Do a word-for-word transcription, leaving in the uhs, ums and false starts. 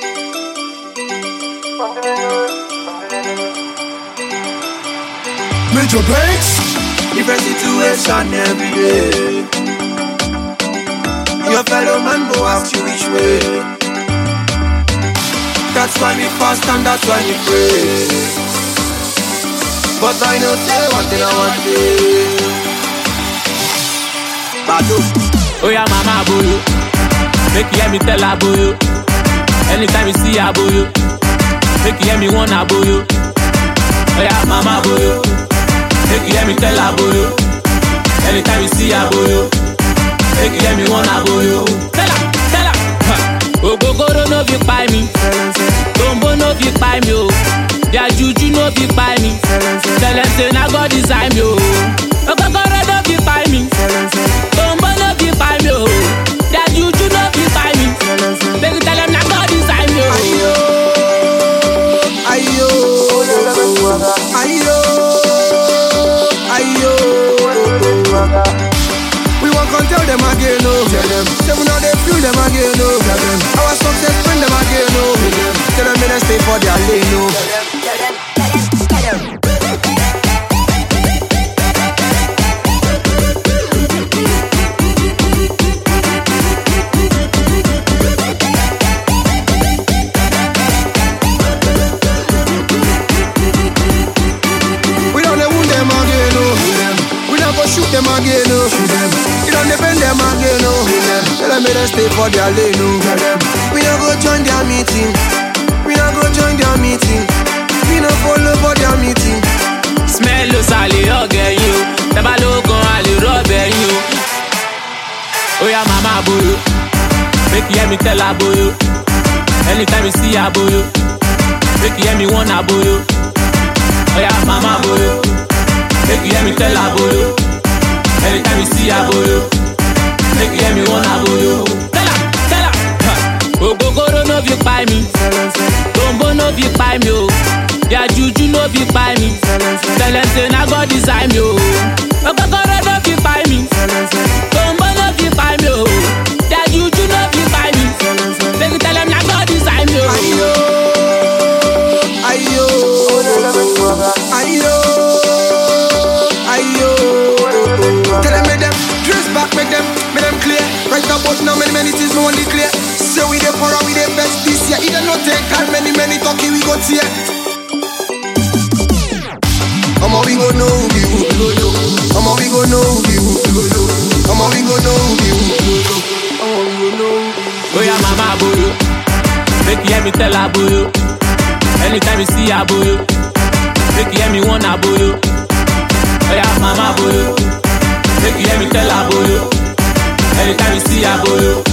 Major breaks, different situation every day. Your fellow man go ask you which way. That's why we fast and that's why we pray. But I know say one thing I want to. Badu. Oh yeah, mama boyo, make you hear me tell her boyo. Anytime you see her boyo, make you hear me want her boyo. Oh yeah, mama boyo, make you hear me tell her boyo. Anytime you see her boyo, make you hear me want her boyo. Tell her, tell her. Ogogoro no fit buy me, Tombo no fit buy me, oh. Their juju no fit buy me. Tell them say na God design me, oh. Ogogoro no fit buy me, Tombo no fit buy me, oh. Their juju no fit buy me. They tell them na God design me, oh. Ayo, ayo, ayo, ayo. We won't come tell them again, no. Tell them, say we know they feel them again, no. Tell them, our success bring them again, no. Tell them, they stay for their lane, no. Tell them, tell them, tell them. We don't wound them again, no. We don't go shoot them again, no. We don't defend them again, no. Tell them they stay for their lane, no. We don't go join their meeting. We don't go join their meeting. We don't follow for their meeting. Smell us all again, you. Taba logo all rubber, you. Oh yeah, mama boyo, make you hear me tell her boyo. Anytime you see her boyo, make you hear me want her boyo. Oh yeah, mama boyo, make you hear me tell her boyo. Anytime you see her boyo, make you hear me want her boyo. Tell her, tell her. Ogogoro no fit buy me, Tombo no fit buy me, oh. Their juju no fit buy me. Tell them say na God design me, oh. Ogogoro no fit buy me, Tombo no fit buy me, oh. Their juju no fit buy me. They tell them na God design me, oh. Ayo, ayo, ayo, ayo. Tell them make them dress back, make them, make them clear. Right about now, many many things no only clear. Say we dey for we dey best this year. Either no take time, many many talking we go tear. Omo we go know we who go know. Omo we go know we who go know. Omo we go know we who go know. Omo we go know. Oh yeah, mama boyo, make you hear me tell her boyo. Anytime you see her boyo, make you hear me want her boyo. Oh yeah, mama boyo, make you hear me tell her boyo. Anytime you see her boyo,